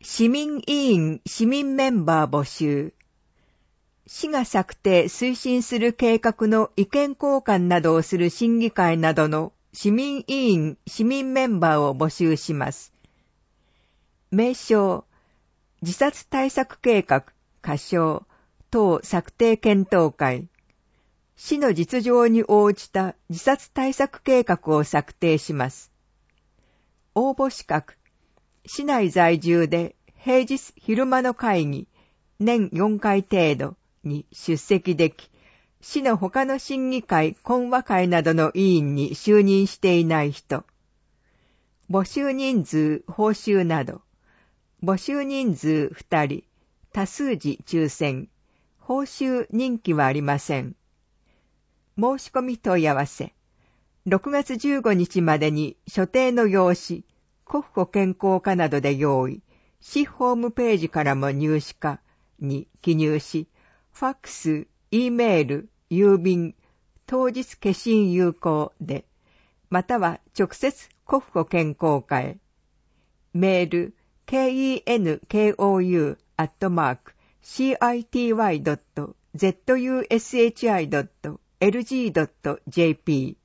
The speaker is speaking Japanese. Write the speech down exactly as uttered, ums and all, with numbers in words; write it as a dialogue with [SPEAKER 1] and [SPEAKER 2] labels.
[SPEAKER 1] 市民委員市民メンバー募集。市が策定推進する計画の意見交換などをする審議会などの市民委員市民メンバーを募集します。名称、自殺対策計画、仮称、等策定検討会。市の実情に応じた自殺対策計画を策定します。応募資格、市内在住で平日昼間の会議、年よんかい程度に出席でき、市の他の審議会、懇話会などの委員に就任していない人。募集人数、報酬など。募集人数ふたり、多数時抽選。報酬任期はありません。申し込み問い合わせ。ろくがつじゅうごにちまでに所定の用紙、国庫健康課などで用意、市ホームページからも入手かに記入し、ファックス、Eメール、郵便、当日消印有効で、または直接国庫健康課へ。メール、kenkou アットマーク シーアイティーワイ ドット ゼットユーエスエイチアイ ドット エルジー ドット ジェーピー